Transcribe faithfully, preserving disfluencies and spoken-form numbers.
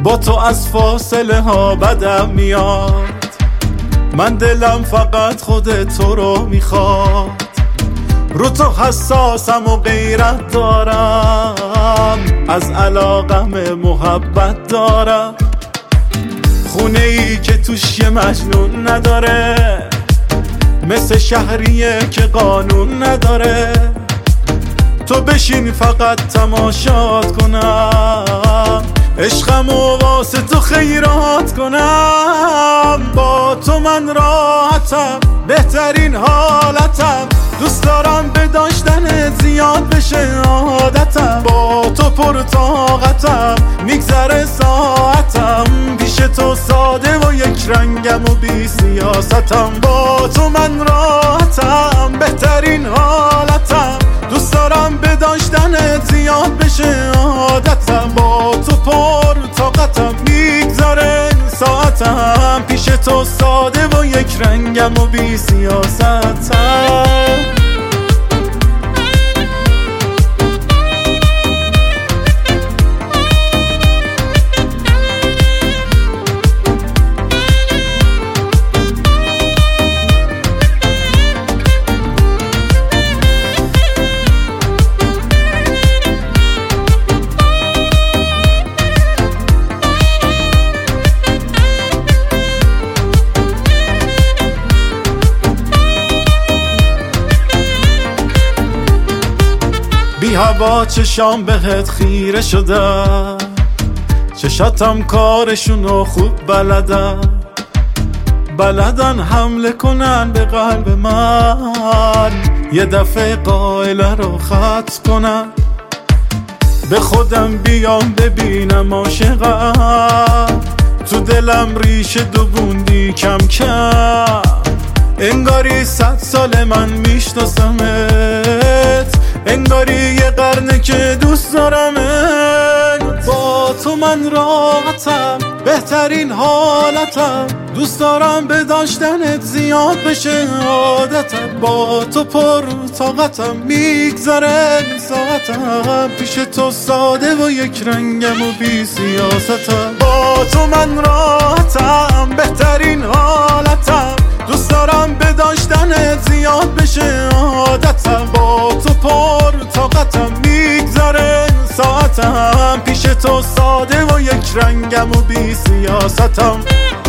با تو از فاصله ها بدم میاد، من دلم فقط خود تو رو میخواد. رو تو حساسم و غیرت دارم، از علاقم محبت دارم. خونه ای که توش یه مجنون نداره، مثل شهریه که قانون نداره. تو بشین فقط تماشات کنم، عشقمو واسه تو خیرات کنم. با تو من راحتم، بهترین حالتم، دوست دارم به داشتن زیاد بشه عادتم. با تو پر طاقتم، میگذره ساعتم، پیش تو ساده و یک رنگم و بی سیاستم. با تو من راحتم، بهترین حالتم، دوست دارم به داشتن زیاد بشه عادتم. با تو پر طاقتم، میگذره ساعتم، پیش تو ساده و یک رنگم و بی سیاستم. بی هوا چشام بهت خیره شدم، چشاتم کارشونو خوب بلدن، بلدن حمله کنن به قلب من، یه دفعه قائله رو خط کنن. به خودم بیام ببینم عاشقم، تو دلم ریشه دووندی کم کم، انگاری صد سال من میشناسمت، انگاری یه قرنه که دوست دارمت. با تو من راحتم، بهترین حالتم، دوست دارم به داشتنت زیاد بشه عادتم. با تو پر طاقتم، میگذره ساعتم، پیش تو ساده و یک رنگم و بی سیاستم. با تو من راحتم، بهترین حالتم، دوست دارم به داشتنت زیاد بشه عادتم. با تو پر طاقتم، میگذره ساعتم، پیش تو ساده و یک رنگم و بی سیاستم.